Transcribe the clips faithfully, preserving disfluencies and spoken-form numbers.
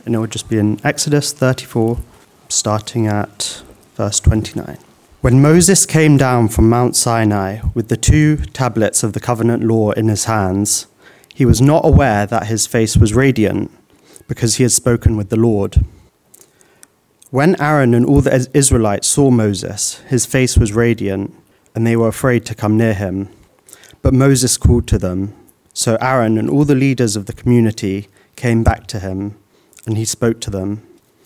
and it will just be in Exodus thirty-four, starting at verse twenty-nine. When Moses came down from Mount Sinai with the two tablets of the covenant law in his hands, he was not aware that his face was radiant, because he had spoken with the Lord. When Aaron and all the Israelites saw Moses, his face was radiant, and they were afraid to come near him. But Moses called to them. So Aaron and all the leaders of the community came back to him, and he spoke to them.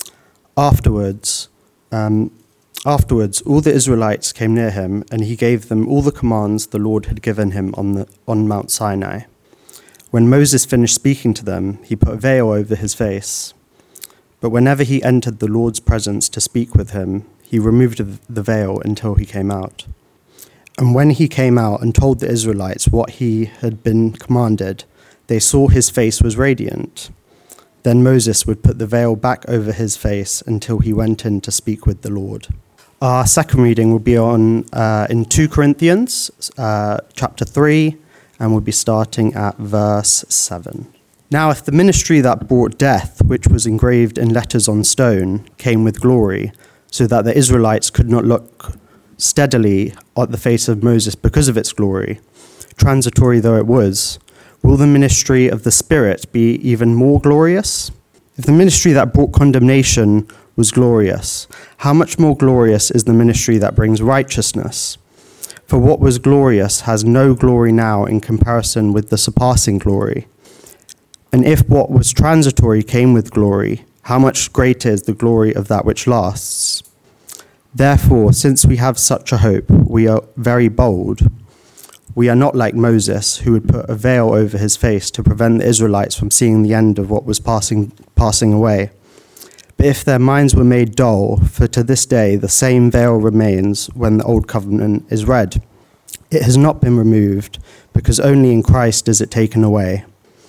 Afterwards, um, afterwards, all the Israelites came near him, and he gave them all the commands the Lord had given him on the on Mount Sinai. When Moses finished speaking to them, he put a veil over his face. But whenever he entered the Lord's presence to speak with him, he removed the veil until he came out. And when he came out and told the Israelites what he had been commanded, they saw his face was radiant. Then Moses would put the veil back over his face until he went in to speak with the Lord. Our second reading will be on uh, in Second Corinthians uh, chapter three, and we'll be starting at verse seven. Now if the ministry that brought death, which was engraved in letters on stone, came with glory, so that the Israelites could not look steadily at the face of Moses because of its glory, transitory though it was, will the ministry of the Spirit be even more glorious? If the ministry that brought condemnation was glorious, how much more glorious is the ministry that brings righteousness? For what was glorious has no glory now in comparison with the surpassing glory. And if what was transitory came with glory, how much greater is the glory of that which lasts? Therefore, since we have such a hope, we are very bold. We are not like Moses, who would put a veil over his face to prevent the Israelites from seeing the end of what was passing passing away. But if their minds were made dull, for to this day the same veil remains when the old covenant is read. It has not been removed, because only in Christ is it taken away.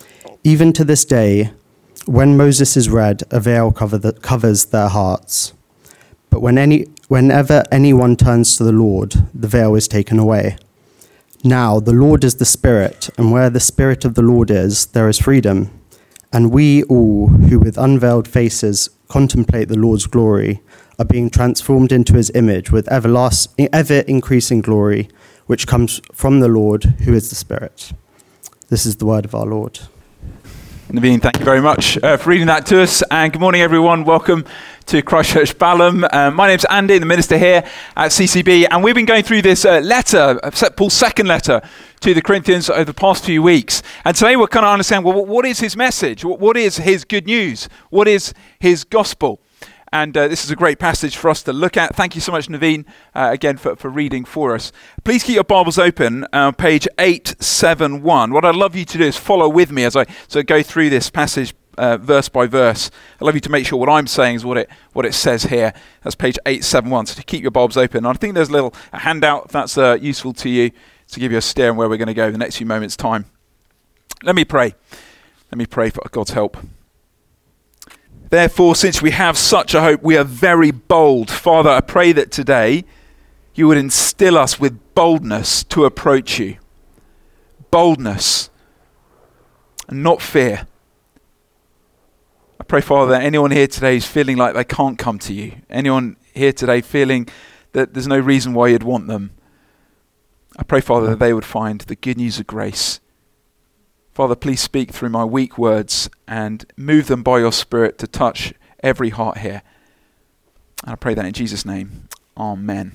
Even to this day, when Moses is read, a veil cover the, covers their hearts. But when any, whenever anyone turns to the Lord, the veil is taken away. Now, the Lord is the Spirit, and where the Spirit of the Lord is, there is freedom. And we all, who with unveiled faces contemplate the Lord's glory, are being transformed into his image with everlasting, ever-increasing glory, which comes from the Lord, who is the Spirit. This is the word of our Lord. Naveen, thank you very much uh, for reading that to us. And good morning, everyone. Welcome to Christchurch Balham. Uh, my name's Andy, the minister here at C C B. And we've been going through this uh, letter, Paul's second letter to the Corinthians over the past few weeks. And today we're kind of understanding, well, what is his message? What is his good news? What is his gospel? And uh, this is a great passage for us to look at. Thank you so much, Naveen, uh, again, for, for reading for us. Please keep your Bibles open, uh, page eight seventy-one. What I'd love you to do is follow with me as I so go through this passage uh, verse by verse. I'd love you to make sure what I'm saying is what it what it says here. That's page eight seventy-one, so to keep your Bibles open. I think there's a little a handout, if that's uh, useful to you, to give you a steer on where we're going to go in the next few moments' time. Let me pray. Let me pray for God's help. Therefore, since we have such a hope, we are very bold. Father, I pray that today you would instill us with boldness to approach you. Boldness and not fear. I pray, Father, that anyone here today is feeling like they can't come to you. Anyone here today feeling that there's no reason why you'd want them. I pray, Father, that they would find the good news of grace. Father, please speak through my weak words and move them by your Spirit to touch every heart here. And I pray that in Jesus' name. Amen.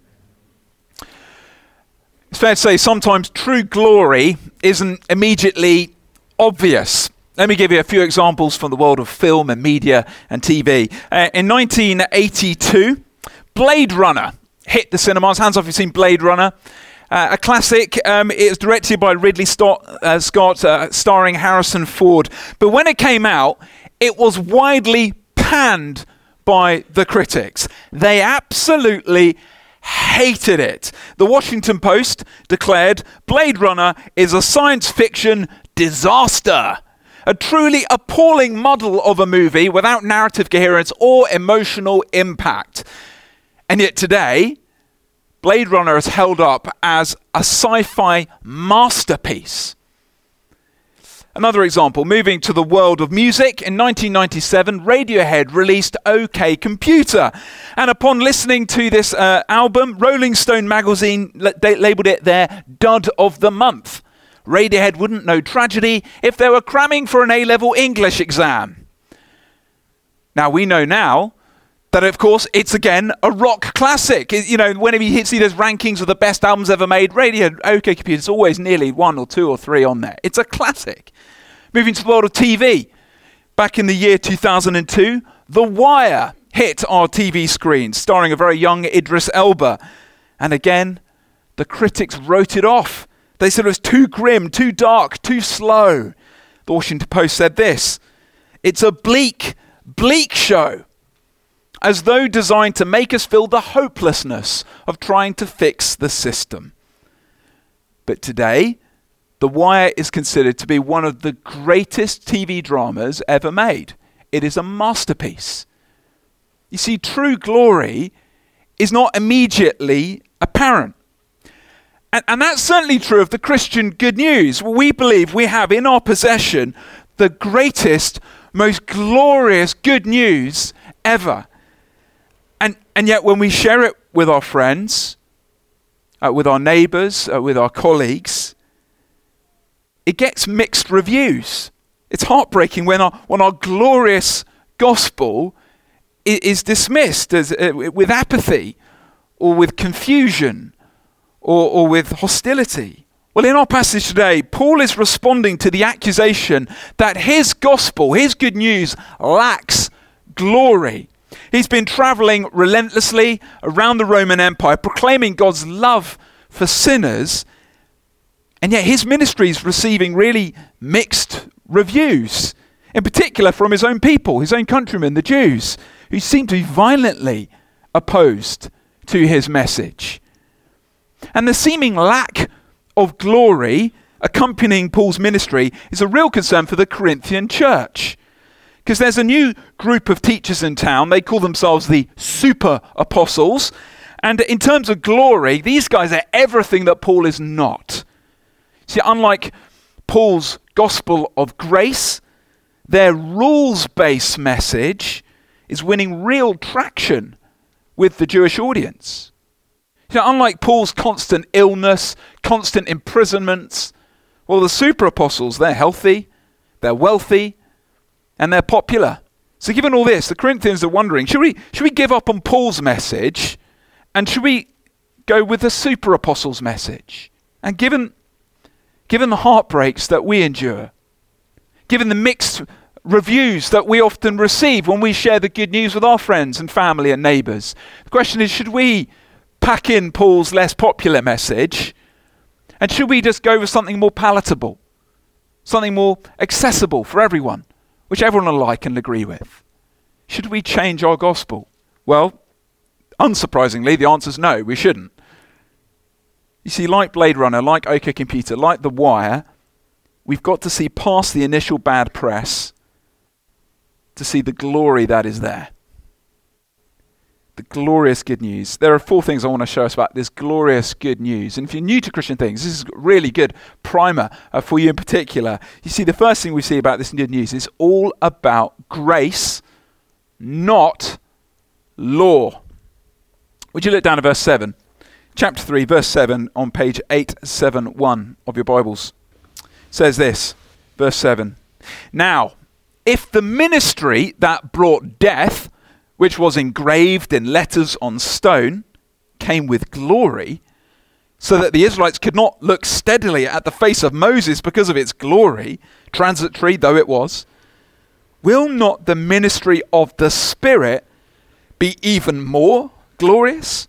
It's fair to say sometimes true glory isn't immediately obvious. Let me give you a few examples from the world of film and media and T V. Uh, in nineteen eighty-two, Blade Runner hit the cinemas. Hands off if you've seen Blade Runner. Uh, a classic. Um, it was directed by Ridley Scott, uh, Scott uh, starring Harrison Ford. But when it came out, it was widely panned by the critics. They absolutely hated it. The Washington Post declared Blade Runner is a science fiction disaster. A truly appalling muddle of a movie without narrative coherence or emotional impact. And yet today, Blade Runner is held up as a sci-fi masterpiece. Another example, moving to the world of music, in nineteen ninety-seven, Radiohead released OK Computer. And upon listening to this uh, album, Rolling Stone magazine la- they labelled it their dud of the month. Radiohead wouldn't know tragedy if they were cramming for an A-level English exam. Now, we know now that, of course, it's again a rock classic. It, you know, whenever you see those rankings of the best albums ever made, Radiohead, OK Computer is always nearly one or two or three on there. It's a classic. Moving to the world of T V. Back in the year two thousand two, The Wire hit our T V screens, starring a very young Idris Elba. And again, the critics wrote it off. They said it was too grim, too dark, too slow. The Washington Post said this: "It's a bleak, bleak show, as though designed to make us feel the hopelessness of trying to fix the system." But today, The Wire is considered to be one of the greatest T V dramas ever made. It is a masterpiece. You see, true glory is not immediately apparent. And, and that's certainly true of the Christian good news. We believe we have in our possession the greatest, most glorious good news ever. And, and yet when we share it with our friends, uh, with our neighbours, uh, with our colleagues, it gets mixed reviews. It's heartbreaking when our, when our glorious gospel is, is dismissed as, uh, with apathy or with confusion or, or with hostility. Well, in our passage today, Paul is responding to the accusation that his gospel, his good news, lacks glory. He's been traveling relentlessly around the Roman Empire, proclaiming God's love for sinners, and yet his ministry is receiving really mixed reviews, in particular from his own people, his own countrymen, the Jews, who seem to be violently opposed to his message. And the seeming lack of glory accompanying Paul's ministry is a real concern for the Corinthian church. Because there's a new group of teachers in town. They call themselves the super apostles. And in terms of glory, these guys are everything that Paul is not. See, unlike Paul's gospel of grace, their rules-based message is winning real traction with the Jewish audience. You know, unlike Paul's constant illness, constant imprisonments, well, the super apostles, they're healthy, they're wealthy, and they're popular. So given all this, the Corinthians are wondering, should we, should we give up on Paul's message, and should we go with the super apostles' message? And given, given the heartbreaks that we endure, given the mixed reviews that we often receive when we share the good news with our friends and family and neighbours, the question is, should we pack in Paul's less popular message, and should we just go with something more palatable, something more accessible for everyone, which everyone will like and agree with? Should we change our gospel? Well, unsurprisingly, the answer is no, we shouldn't. You see, like Blade Runner, like OK Computer, like The Wire, we've got to see past the initial bad press to see the glory that is there. The glorious good news. There are four things I want to show us about this glorious good news. And if you're new to Christian things, this is a really good primer uh, for you in particular. You see, the first thing we see about this good news is all about grace, not law. Would you look down at verse seven? Chapter three, verse seven on page eight seventy-one of your Bibles. It says this, verse seven. "Now, if the ministry that brought death, which was engraved in letters on stone, came with glory, so that the Israelites could not look steadily at the face of Moses because of its glory, transitory though it was, will not the ministry of the Spirit be even more glorious?"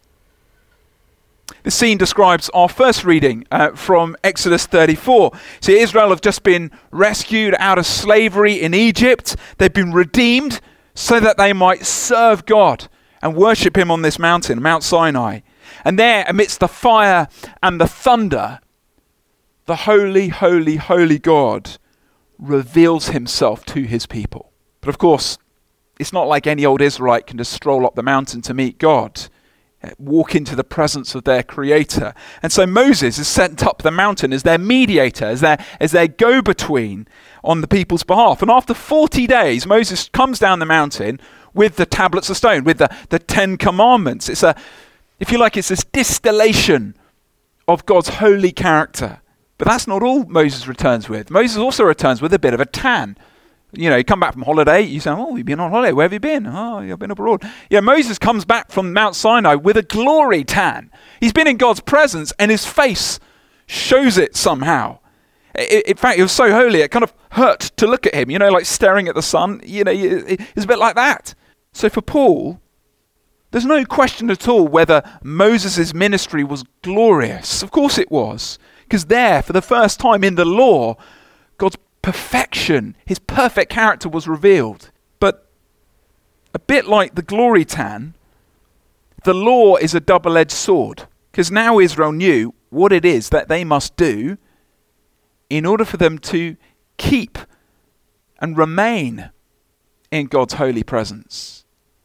The scene describes our first reading uh, from Exodus thirty-four. See, Israel have just been rescued out of slavery in Egypt. They've been redeemed so that they might serve God and worship him on this mountain, Mount Sinai. And there, amidst the fire and the thunder, the holy, holy, holy God reveals himself to his people. But of course, it's not like any old Israelite can just stroll up the mountain to meet God. walk into the presence of their creator. And so Moses is sent up the mountain as their mediator, as their, as their go-between on the people's behalf. And after forty days, Moses comes down the mountain with the tablets of stone, with the, the Ten Commandments. It's a, if you like, it's this distillation of God's holy character. But that's not all Moses returns with. Moses also returns with a bit of a tan. You know, you come back from holiday, you say, oh, you've been on holiday, where have you been? Oh, you've been abroad. Yeah, Moses comes back from Mount Sinai with a glory tan. He's been in God's presence and his face shows it somehow. I, in fact, it was so holy, it kind of hurt to look at him, you know, like staring at the sun. You know, it's a bit like that. So for Paul, there's no question at all whether Moses' ministry was glorious. Of course it was. Because there, for the first time in the law, God's perfection, his perfect character was revealed. But a bit like the glory tan, the law is a double-edged sword. Because now Israel knew what it is that they must do in order for them to keep and remain in God's holy presence.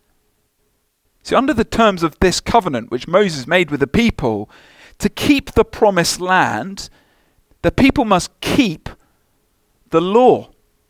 See, under the terms of this covenant which Moses made with the people, to keep the promised land, the people must keep the law.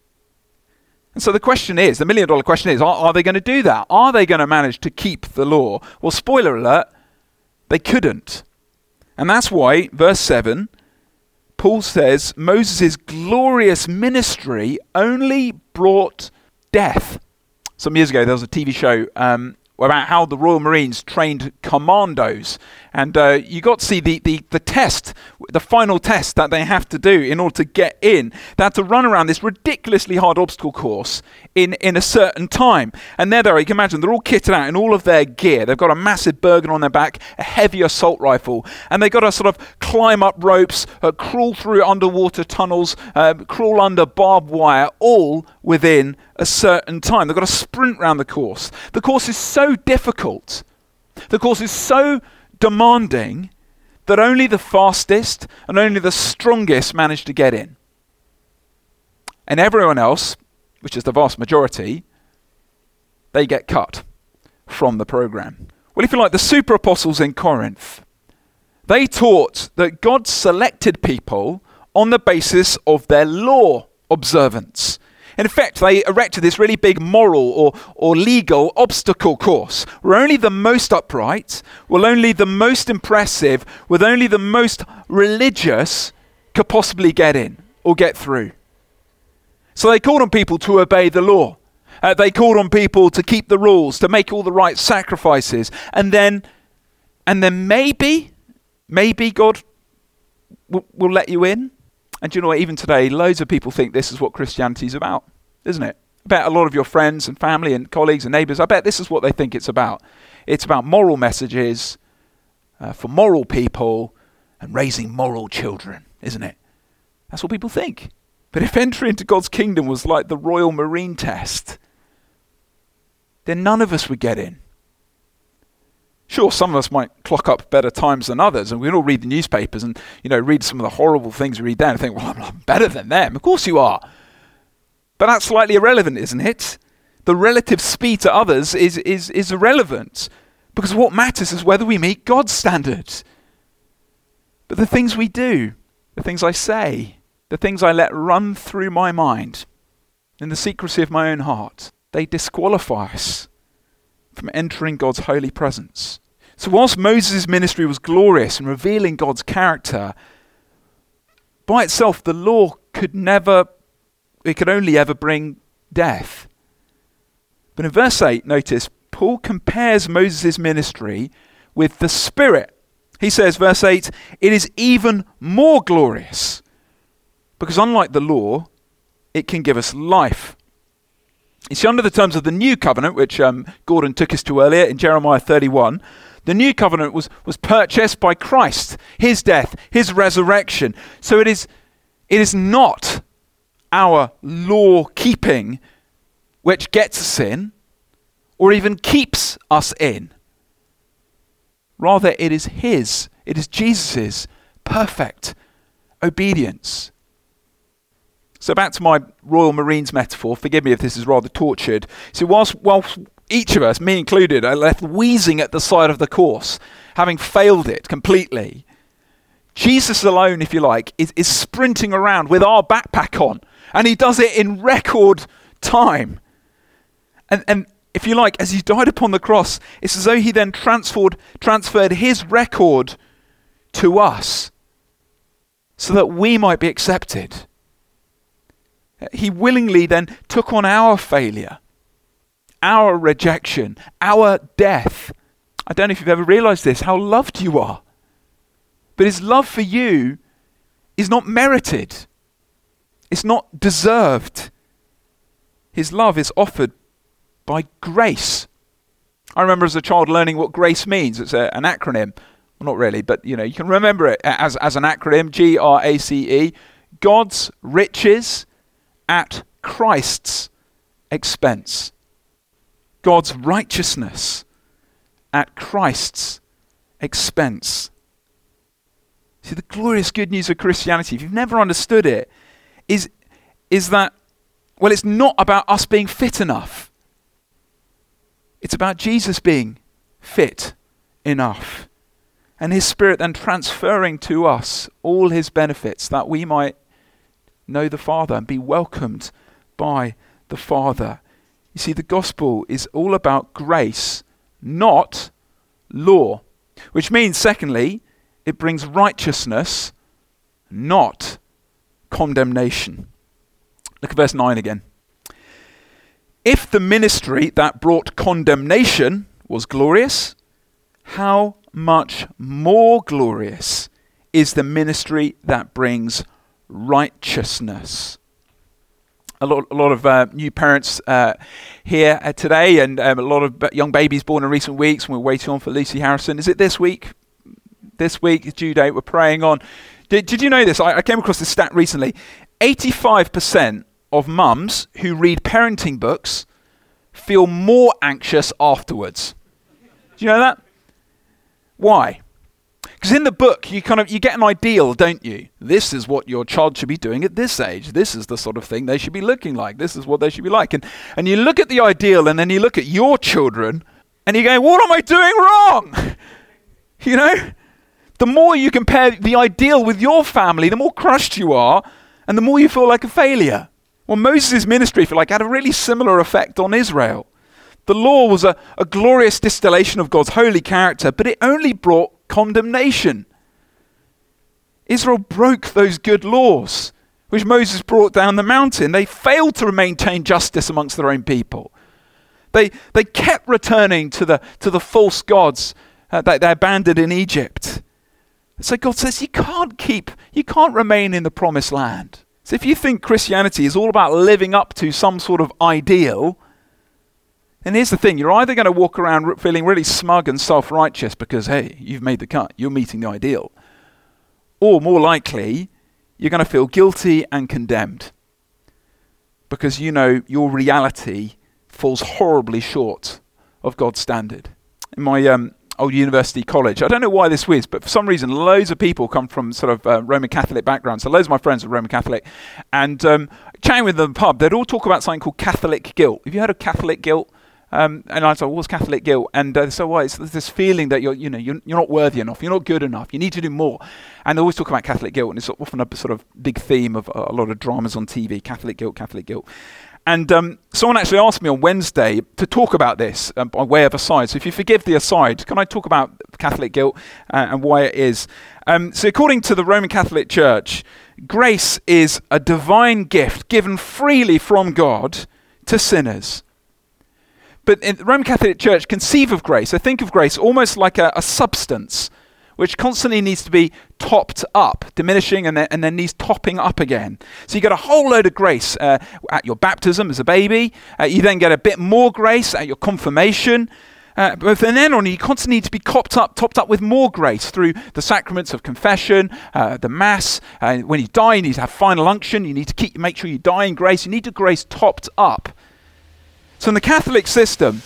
And so the question is, the million dollar question is, are, are they going to do that? Are they going to manage to keep the law? Well, spoiler alert, they couldn't. And that's why, verse seven, Paul says, Moses' glorious ministry only brought death. Some years ago, there was a T V show um, about how the Royal Marines trained commandos. And uh, you got to see the, the, the test, the final test that they have to do in order to get in. They had to run around this ridiculously hard obstacle course in, in a certain time. And there they are, you can imagine, they're all kitted out in all of their gear. They've got a massive Bergen on their back, a heavy assault rifle, and they've got to sort of climb up ropes, uh, crawl through underwater tunnels, uh, crawl under barbed wire, all within a certain time. They've got to sprint around the course. The course is so difficult. The course is so demanding that only the fastest and only the strongest manage to get in. And everyone else, which is the vast majority, they get cut from the program. Well, if you like, the super apostles in Corinth, they taught that God selected people on the basis of their law observance. In effect, they erected this really big moral or, or legal obstacle course where only the most upright, well, only the most impressive, with only the most religious could possibly get in or get through. So they called on people to obey the law. Uh, they called on people to keep the rules, to make all the right sacrifices. And then, and then maybe, maybe God w- will let you in. And do you know what, even today, loads of people think this is what Christianity is about, isn't it? I bet a lot of your friends and family and colleagues and neighbours, I bet this is what they think it's about. It's about moral messages uh, for moral people and raising moral children, isn't it? That's what people think. But if entry into God's kingdom was like the Royal Marine test, then none of us would get in. Sure, some of us might clock up better times than others, and we all read the newspapers and, you know, read some of the horrible things we read there and think, well, I'm better than them. Of course you are. But that's slightly irrelevant, isn't it? The relative speed to others is, is, is irrelevant, because what matters is whether we meet God's standards. But the things we do, the things I say, the things I let run through my mind in the secrecy of my own heart, they disqualify us from entering God's holy presence. So whilst Moses' ministry was glorious in revealing God's character, by itself the law could never, it could only ever bring death. But in verse eight, notice, Paul compares Moses' ministry with the Spirit. He says, verse eight, it is even more glorious because unlike the law, it can give us life. You see, under the terms of the new covenant, which um, Gordon took us to earlier in Jeremiah thirty-one, the new covenant was, was purchased by Christ, his death, his resurrection. So it is, it is not our law keeping which gets us in or even keeps us in. Rather, it is his, it is Jesus's perfect obedience. So back to my Royal Marines metaphor, forgive me if this is rather tortured. So whilst, whilst each of us, me included, are left wheezing at the side of the course, having failed it completely. Jesus alone, if you like, is, is sprinting around with our backpack on, and he does it in record time. And, and if you like, as he died upon the cross, it's as though he then transferred, transferred his record to us so that we might be accepted. He willingly then took on our failure, our rejection, our death. I don't know if you've ever realized this, how loved you are. But his love for you is not merited. It's not deserved. His love is offered by grace. I remember as a child learning what grace means. It's a, an acronym. Well, not really, but you know, you can remember it as, as an acronym, G R A C E. God's riches at Christ's expense. God's righteousness at Christ's expense. See, the glorious good news of Christianity, if you've never understood it, is, is that, well, it's not about us being fit enough. It's about Jesus being fit enough. And his Spirit then transferring to us all his benefits that we might know the Father and be welcomed by the Father. You see, the gospel is all about grace, not law. Which means, secondly, it brings righteousness, not condemnation. Look at verse nine again. If the ministry that brought condemnation was glorious, how much more glorious is the ministry that brings righteousness? A lot, a lot of uh, new parents uh, here uh, today, and um, a lot of b- young babies born in recent weeks. And we're waiting on for Lucy Harrison. Is it this week? This week, due date, we're praying on. Did, did you know this? I, I came across this stat recently. eighty-five percent of mums who read parenting books feel more anxious afterwards. Do you know that? Why? Because in the book, you kind of you get an ideal, don't you? This is what your child should be doing at this age. This is the sort of thing they should be looking like. This is what they should be like. And and you look at the ideal, and then you look at your children, and you go, what am I doing wrong? You know? The more you compare the ideal with your family, the more crushed you are, and the more you feel like a failure. Well, Moses' ministry, if you like, had a really similar effect on Israel. The law was a, a glorious distillation of God's holy character, but it only brought condemnation. Israel broke those good laws, which Moses brought down the mountain. They failed to maintain justice amongst their own people. They they kept returning to the to the false gods uh, that they abandoned in Egypt. So God says you can't keep, you can't remain in the promised land. So if you think Christianity is all about living up to some sort of ideal, then here's the thing, you're either going to walk around feeling really smug and self-righteous because, hey, you've made the cut, you're meeting the ideal. Or more likely, you're going to feel guilty and condemned because you know your reality falls horribly short of God's standard. In my um, old university college, I don't know why this was, but for some reason, loads of people come from sort of uh, Roman Catholic backgrounds. So loads of my friends are Roman Catholic. And um, chatting with them in the pub, they'd all talk about something called Catholic guilt. Have you heard of Catholic guilt? Um, and I was like, what's Catholic guilt? And uh, so why? It's this feeling that you're, you know, you're, you're not worthy enough, you're not good enough, you need to do more. And they always talk about Catholic guilt, and it's often a sort of big theme of a, a lot of dramas on T V, Catholic guilt, Catholic guilt. And um, someone actually asked me on Wednesday to talk about this um, by way of aside. So if you forgive the aside, can I talk about Catholic guilt uh, and why it is? Um, so according to the Roman Catholic Church, grace is a divine gift given freely from God to sinners. But in the Roman Catholic Church conceive of grace, they think of grace almost like a, a substance which constantly needs to be topped up, diminishing and then, and then needs topping up again. So you get a whole load of grace uh, at your baptism as a baby. Uh, you then get a bit more grace at your confirmation. Uh, but from then on, you constantly need to be topped up, topped up with more grace through the sacraments of confession, uh, the Mass. Uh, when you die, you need to have final unction. You need to keep, make sure you die in grace. You need the grace topped up. So in the Catholic system,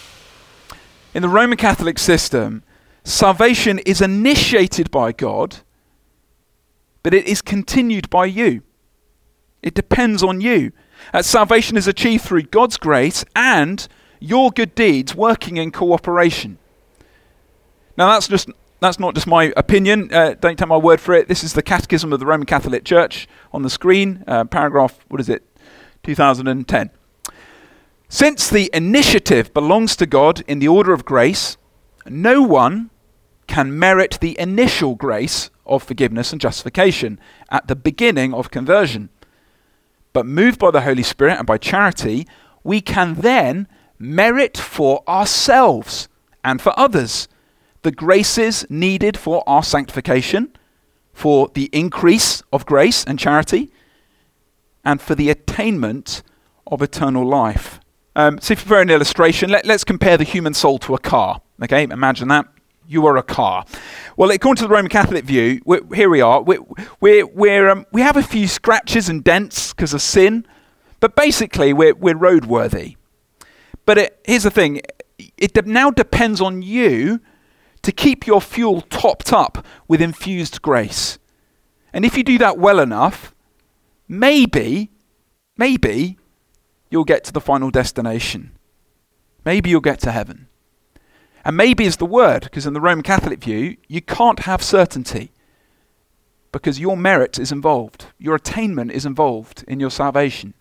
in the Roman Catholic system, salvation is initiated by God, but it is continued by you. It depends on you. Uh, salvation is achieved through God's grace, and your good deeds working in cooperation. Now that's just that's not just my opinion. Uh, don't take my word for it. This is the Catechism of the Roman Catholic Church on the screen, uh, paragraph, what is it, two thousand ten. Since the initiative belongs to God in the order of grace, no one can merit the initial grace of forgiveness and justification at the beginning of conversion. But moved by the Holy Spirit and by charity, we can then merit for ourselves and for others the graces needed for our sanctification, for the increase of grace and charity, and for the attainment of eternal life. Um, so for an illustration, let, let's compare the human soul to a car. Okay, imagine that. You are a car. Well, according to the Roman Catholic view, we're, here we are. We're, we're, we're, um, we have a few scratches and dents because of sin, but basically we're, we're roadworthy. But it, here's the thing. It de- now depends on you to keep your fuel topped up with infused grace. And if you do that well enough, maybe, maybe you'll get to the final destination. Maybe you'll get to heaven. And maybe is the word, because in the Roman Catholic view, you can't have certainty because your merit is involved. Your attainment is involved in your salvation.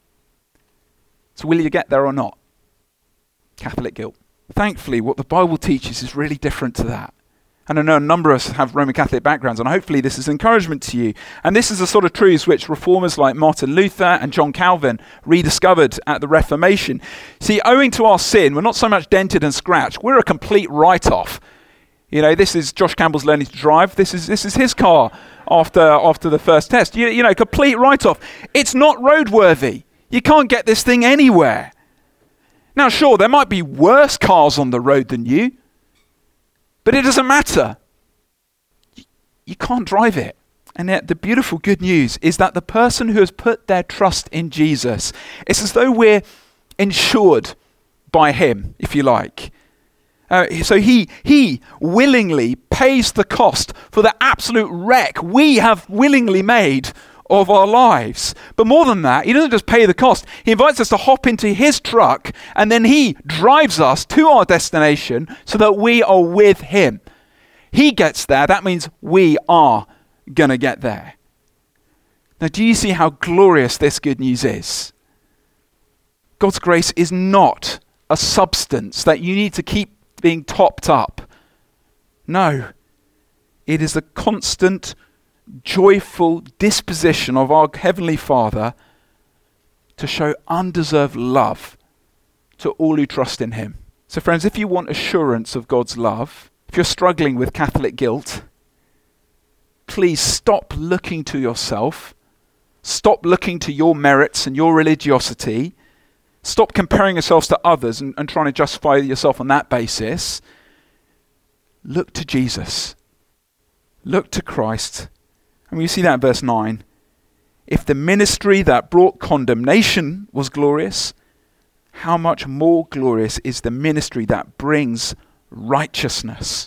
So will you get there or not? Catholic guilt. Thankfully, what the Bible teaches is really different to that. And I know a number of us have Roman Catholic backgrounds, and hopefully this is encouragement to you. And this is the sort of truths which reformers like Martin Luther and John Calvin rediscovered at the Reformation. See, owing to our sin, we're not so much dented and scratched, we're a complete write-off. You know, this is Josh Campbell's learning to drive. This is this is his car after after the first test. You, you know, complete write-off. It's not roadworthy. You can't get this thing anywhere. Now, sure, there might be worse cars on the road than you, but it doesn't matter. You can't drive it. And yet the beautiful good news is that the person who has put their trust in Jesus, it's as though we're insured by him, if you like. Uh, so he he willingly pays the cost for the absolute wreck we have willingly made of our lives. But more than that, he doesn't just pay the cost. He invites us to hop into his truck, and then he drives us to our destination so that we are with him. He gets there. That means we are going to get there. Now, do you see how glorious this good news is? God's grace is not a substance that you need to keep being topped up. No, it is the constant joyful disposition of our Heavenly Father to show undeserved love to all who trust in him. So friends, if you want assurance of God's love, if you're struggling with Catholic guilt, please stop looking to yourself, stop looking to your merits and your religiosity, stop comparing yourselves to others and, and trying to justify yourself on that basis. Look to Jesus. Look to Christ. And we see that in verse nine. If the ministry that brought condemnation was glorious, how much more glorious is the ministry that brings righteousness?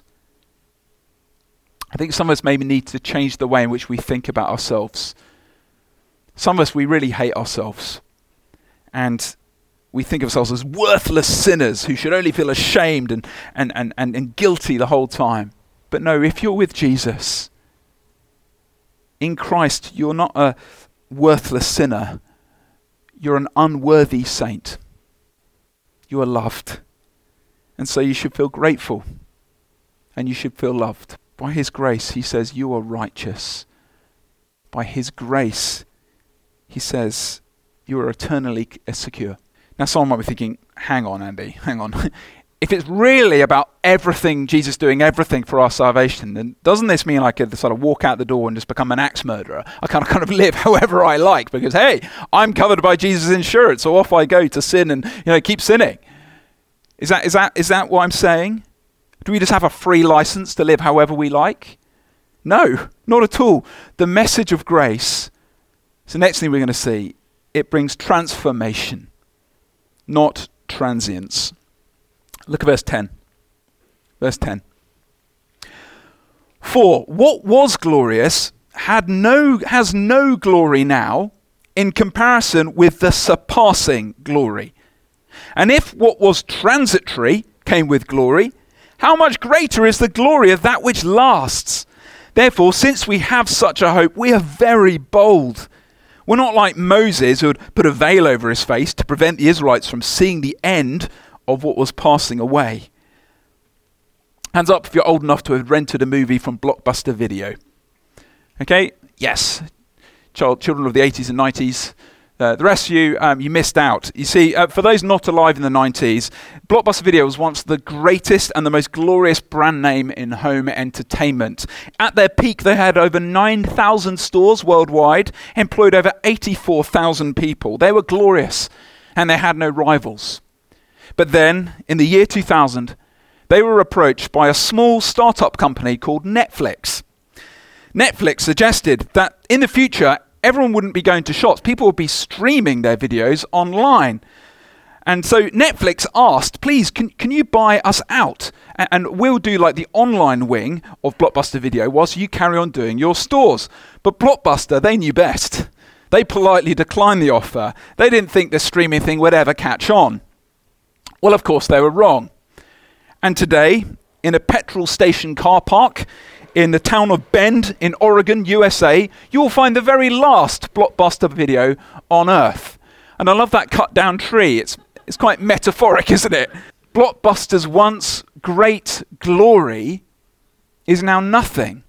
I think some of us maybe need to change the way in which we think about ourselves. Some of us, we really hate ourselves. And we think of ourselves as worthless sinners who should only feel ashamed and, and, and, and, and guilty the whole time. But no, if you're with Jesus, in Christ, you're not a worthless sinner. You're an unworthy saint. You are loved. And so you should feel grateful. And you should feel loved. By his grace, he says, you are righteous. By his grace, he says, you are eternally secure. Now, someone might be thinking, hang on, Andy, hang on. If it's really about everything, Jesus doing everything for our salvation, then doesn't this mean I could sort of walk out the door and just become an axe murderer? I kind of kind of live however I like because, hey, I'm covered by Jesus' insurance, so off I go to sin and, you know, keep sinning. Is that is that is that what I'm saying? Do we just have a free license to live however we like? No, not at all. The message of grace, it's the next thing we're going to see, it brings transformation, not transience. Look at verse ten. Verse ten. For what was glorious had no has no glory now in comparison with the surpassing glory. And if what was transitory came with glory, how much greater is the glory of that which lasts? Therefore, since we have such a hope, we are very bold. We're not like Moses, who had put a veil over his face to prevent the Israelites from seeing the end of what was passing away. Hands up if you're old enough to have rented a movie from Blockbuster Video. Okay? Yes. Child, children of the eighties and nineties. Uh, the rest of you, um, you missed out. You see, uh, for those not alive in the nineties, Blockbuster Video was once the greatest and the most glorious brand name in home entertainment. At their peak, they had over nine thousand stores worldwide, employed over eighty-four thousand people. They were glorious, and they had no rivals. But then, in the year two thousand, they were approached by a small startup company called Netflix. Netflix suggested that in the future, everyone wouldn't be going to shops. People would be streaming their videos online. And so Netflix asked, please, can, can you buy us out? And, and we'll do like the online wing of Blockbuster Video whilst you carry on doing your stores. But Blockbuster, they knew best. They politely declined the offer. They didn't think the streaming thing would ever catch on. Well, of course, they were wrong. And today, in a petrol station car park, in the town of Bend in Oregon, U S A, you will find the very last Blockbuster Video on Earth. And I love that cut down tree. It's, it's quite metaphoric, isn't it? Blockbuster's once great glory is now nothing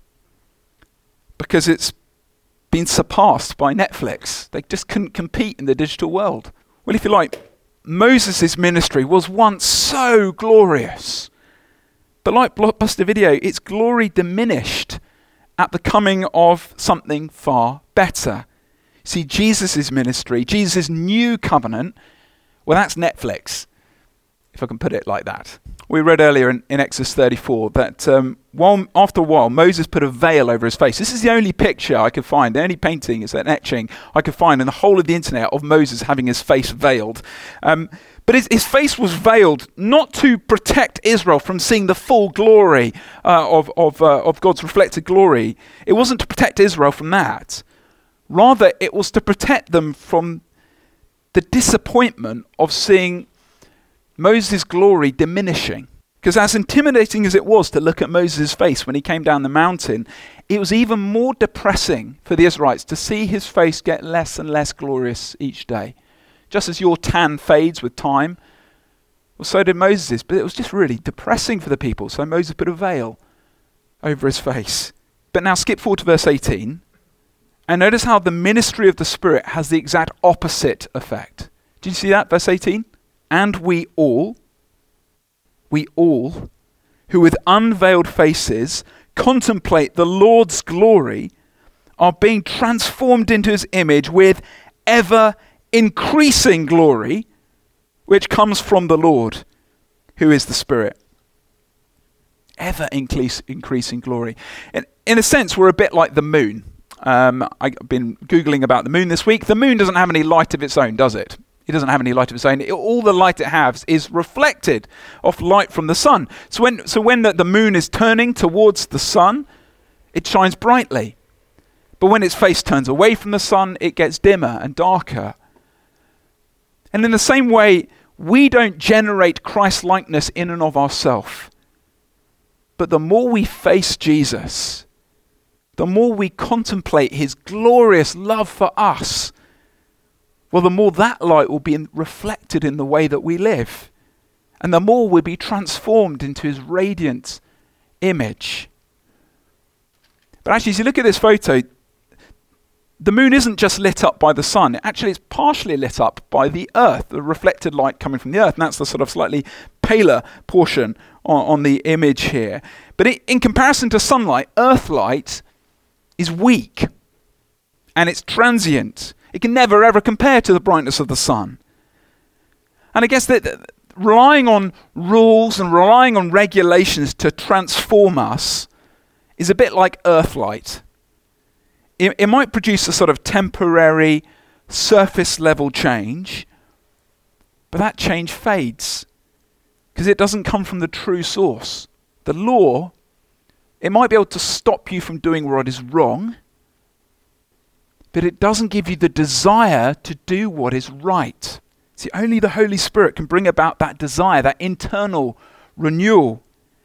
because it's been surpassed by Netflix. They just couldn't compete in the digital world. Well, if you like, Moses' ministry was once so glorious. But like Blockbuster Video, its glory diminished at the coming of something far better. See, Jesus' ministry, Jesus' new covenant, well, that's Netflix, if I can put it like that. We read earlier in, in Exodus thirty-four that um, while, after a while, Moses put a veil over his face. This is the only picture I could find, the only painting, it's an etching I could find in the whole of the internet of Moses having his face veiled. Um, But his, his face was veiled not to protect Israel from seeing the full glory uh, of, of, uh, of God's reflected glory. It wasn't to protect Israel from that. Rather, it was to protect them from the disappointment of seeing Moses' glory diminishing. Because as intimidating as it was to look at Moses' face when he came down the mountain, it was even more depressing for the Israelites to see his face get less and less glorious each day. Just as your tan fades with time, well, so did Moses', but it was just really depressing for the people. So Moses put a veil over his face. But now skip forward to verse eighteen, and notice how the ministry of the Spirit has the exact opposite effect. Did you see that, verse eighteen? And we all, we all, who with unveiled faces contemplate the Lord's glory, are being transformed into his image with ever increasing glory, which comes from the Lord, who is the Spirit. Ever increase, increasing glory. And in a sense, we're a bit like the moon. Um, I've been Googling about the moon this week. The moon doesn't have any light of its own, does it? It doesn't have any light of its own. It, all the light it has is reflected off light from the sun. So when, so when the, the moon is turning towards the sun, it shines brightly. But when its face turns away from the sun, it gets dimmer and darker. And in the same way, we don't generate Christ-likeness in and of ourselves. But the more we face Jesus, the more we contemplate his glorious love for us, well, the more that light will be in, reflected in the way that we live. And the more we'll be transformed into his radiant image. But actually, as you look at this photo, the moon isn't just lit up by the sun. Actually, it's partially lit up by the earth, the reflected light coming from the earth. And that's the sort of slightly paler portion on, on the image here. But it, in comparison to sunlight, earth light is weak. And it's transient. It can never, ever compare to the brightness of the sun. And I guess that, that relying on rules and relying on regulations to transform us is a bit like earth light. It, it might produce a sort of temporary surface level change, but that change fades because it doesn't come from the true source. The law, it might be able to stop you from doing what is wrong, but it doesn't give you the desire to do what is right. See, only the Holy Spirit can bring about that desire, that internal renewal.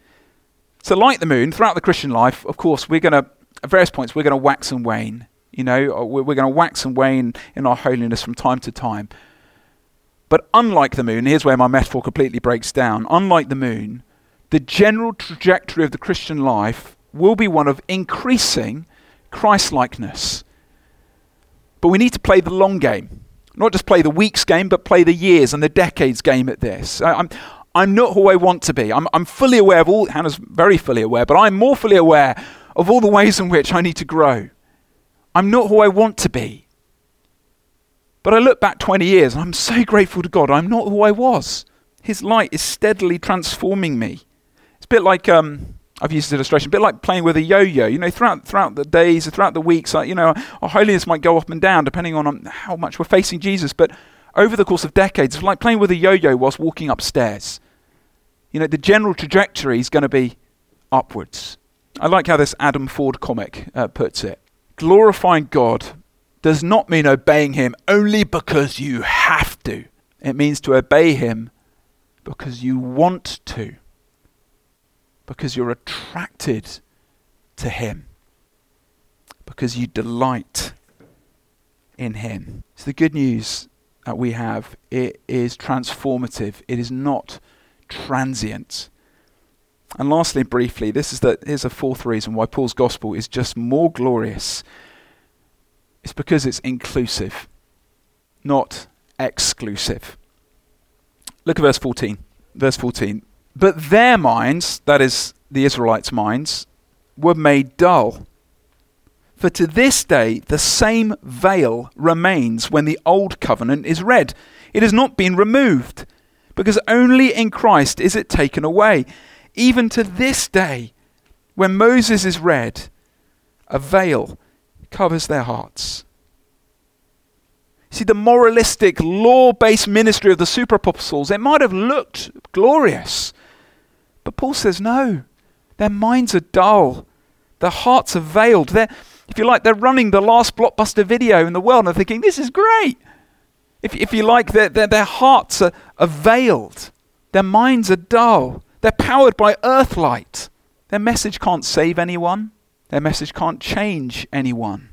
So like the moon, throughout the Christian life, of course, we're going to, at various points, we're going to wax and wane. You know, we're, we're going to wax and wane in our holiness from time to time. But unlike the moon, here's where my metaphor completely breaks down. Unlike the moon, the general trajectory of the Christian life will be one of increasing Christ-likeness. But we need to play the long game. Not just play the weeks game, but play the years and the decades game at this. I, I'm, I'm not who I want to be. I'm, I'm fully aware of all, Hannah's very fully aware, but I'm more fully aware of all the ways in which I need to grow. I'm not who I want to be. But I look back twenty years and I'm so grateful to God I'm not who I was. His light is steadily transforming me. It's a bit like, um, I've used this illustration, a bit like playing with a yo-yo. You know, throughout throughout the days, throughout the weeks, like, you know, our holiness might go up and down depending on um, how much we're facing Jesus. But over the course of decades, it's like playing with a yo-yo whilst walking upstairs. You know, the general trajectory is going to be upwards. I like how this Adam Ford comic uh, puts it. Glorifying God does not mean obeying him only because you have to. It means to obey him because you want to. Because you're attracted to him. Because you delight in him. So the good news that we have, it is transformative. It is not transient. And lastly, briefly, this is the here's a fourth reason why Paul's gospel is just more glorious. It's because it's inclusive, not exclusive. Look at verse fourteen. Verse fourteen. But their minds, that is the Israelites' minds, were made dull. For to this day the same veil remains when the old covenant is read. It has not been removed, because only in Christ is it taken away. Even to this day, when Moses is read, a veil covers their hearts. See, the moralistic, law-based ministry of the super apostles, it might have looked glorious. But Paul says, no, their minds are dull. Their hearts are veiled. They're, if you like, they're running the last blockbuster video in the world and they're thinking, this is great. If, if you like, their, their, their hearts are, are veiled. Their minds are dull. They're powered by earthlight. Their message can't save anyone. Their message can't change anyone.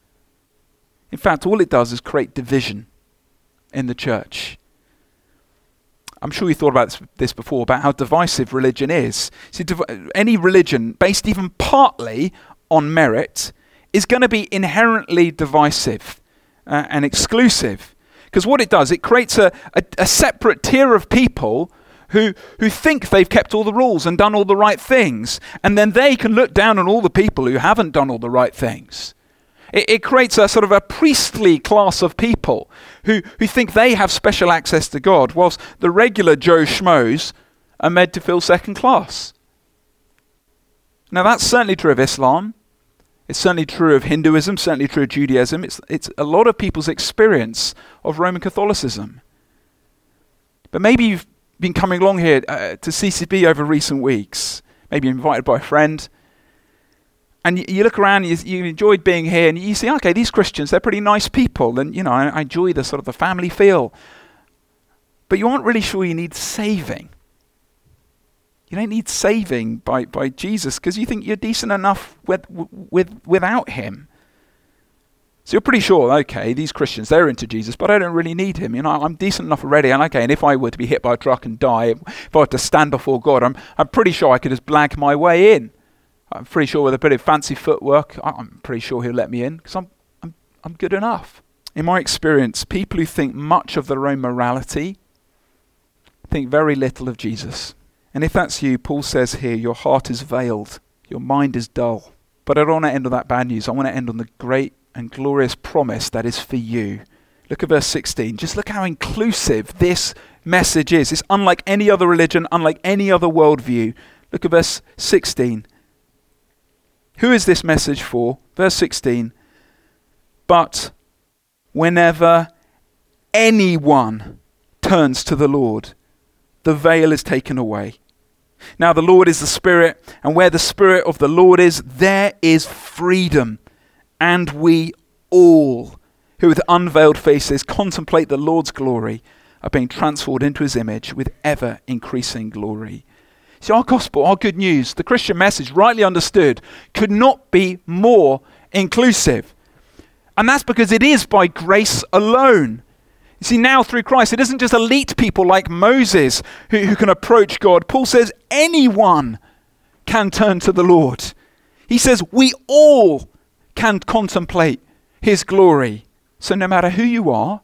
In fact, all it does is create division in the church. I'm sure you thought about this, this before, about how divisive religion is. See, div- any religion based even partly on merit is going to be inherently divisive uh, and exclusive. Because what it does, it creates a, a, a separate tier of people who, who think they've kept all the rules and done all the right things. And then they can look down on all the people who haven't done all the right things. It, it creates a sort of a priestly class of people who, who think they have special access to God, whilst the regular Joe Schmoes are made to feel second class. Now that's certainly true of Islam. It's certainly true of Hinduism, certainly true of Judaism. It's, it's a lot of people's experience of Roman Catholicism. But maybe you've been coming along here uh, to C C B over recent weeks, maybe invited by a friend, and you, you look around, you, you enjoyed being here, and you see, okay, these Christians, they're pretty nice people, and you know, I, I enjoy the sort of the family feel. But you aren't really sure you need saving. You don't need saving by, by Jesus because you think you're decent enough with, with without him. So you're pretty sure, okay, these Christians, they're into Jesus, but I don't really need him. You know, I'm decent enough already, and okay, and if I were to be hit by a truck and die, if I were to stand before God, I'm I'm pretty sure I could just blag my way in. I'm pretty sure with a bit of fancy footwork, I'm pretty sure he'll let me in because I'm, I'm, I'm good enough. In my experience, people who think much of their own morality think very little of Jesus. And if that's you, Paul says here, your heart is veiled, your mind is dull. But I don't want to end on that bad news. I want to end on the great and glorious promise that is for you. Look at verse sixteen. Just look how inclusive this message is. It's unlike any other religion, unlike any other worldview. Look at verse sixteen. Who is this message for? Verse sixteen. But whenever anyone turns to the Lord, the veil is taken away. Now the Lord is the Spirit, and where the Spirit of the Lord is, there is freedom. And we all, who with unveiled faces contemplate the Lord's glory, are being transformed into his image with ever increasing glory. See, our gospel, our good news, the Christian message, rightly understood, could not be more inclusive. And that's because it is by grace alone. You see, now through Christ, it isn't just elite people like Moses who, who can approach God. Paul says anyone can turn to the Lord. He says we all can contemplate his glory. So no matter who you are,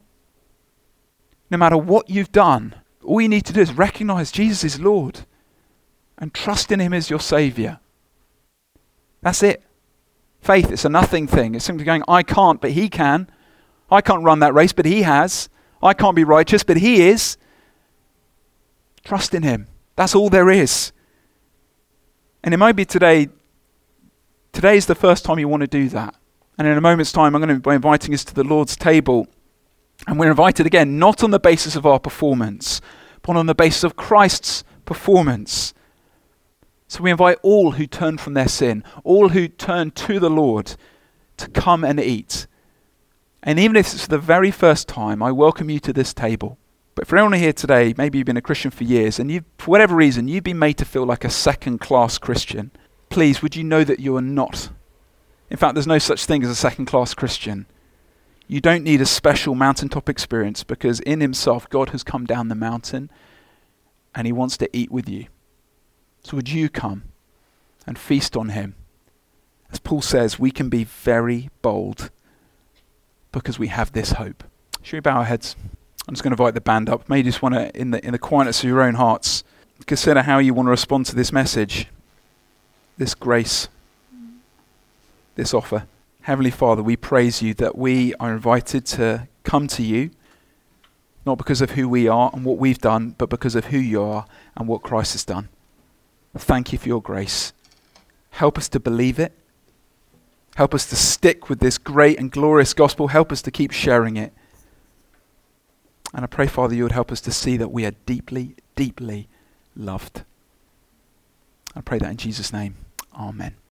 no matter what you've done, all you need to do is recognize Jesus is Lord and trust in him as your Savior. That's it. Faith, it's a nothing thing. It's simply going, I can't, but he can. I can't run that race, but he has. I can't be righteous, but he is. Trust in him. That's all there is. And it might be today, today is the first time you want to do that. And in a moment's time, I'm going to be inviting us to the Lord's table. And we're invited again, not on the basis of our performance, but on the basis of Christ's performance. So we invite all who turn from their sin, all who turn to the Lord, to come and eat. And even if it's the very first time, I welcome you to this table. But for anyone here today, maybe you've been a Christian for years, and you've, for whatever reason, you've been made to feel like a second-class Christian. Please, would you know that you are not? In fact, there's no such thing as a second-class Christian. You don't need a special mountaintop experience, because in himself, God has come down the mountain, and he wants to eat with you. So would you come and feast on him? As Paul says, we can be very bold because we have this hope. Should we bow our heads? I'm just going to invite the band up. Maybe you just want to, in the in the quietness of your own hearts, consider how you want to respond to this message, this grace, this offer. Heavenly Father, we praise you that we are invited to come to you, not because of who we are and what we've done, but because of who you are and what Christ has done. Thank you for your grace. Help us to believe it. Help us to stick with this great and glorious gospel. Help us to keep sharing it. And I pray, Father, you would help us to see that we are deeply, deeply loved. I pray that in Jesus' name. Amen.